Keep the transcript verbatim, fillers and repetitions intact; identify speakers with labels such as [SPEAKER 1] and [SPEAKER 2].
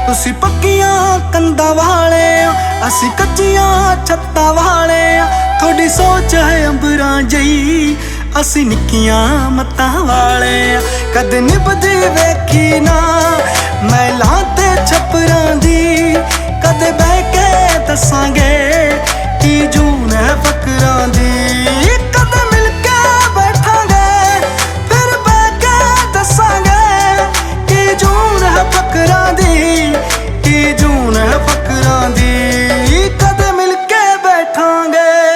[SPEAKER 1] ਤੁਸੀਂ ਪੱਕੀਆਂ ਕੰਧਾਂ ਵਾਲੇ ਆ, ਅਸੀਂ ਕੱਚੀਆਂ ਛੱਤਾਂ ਵਾਲੇ ਆ। ਥੋੜੀ ਸੋਚ ਹੈ ਅੰਬਰਾਂ ਜਈ, ਅਸੀਂ ਨਿੱਕੀਆਂ ਮੱਤਾਂ ਵਾਲੇ ਆ। ਕਦੇ ਨਿਭਦੀ ਵੇਖੀ ਨਾ ਮਹਿਲਾਂ ਤੇ ਛੱਪਰਾਂ ਦੀ, ਕਦੇ ਬਹਿ ਕੇ ਦੱਸਾਂਗੇ ਕੀ ਜੂਨ ਹੈ ਫਕਰਾਂ ਦੀ।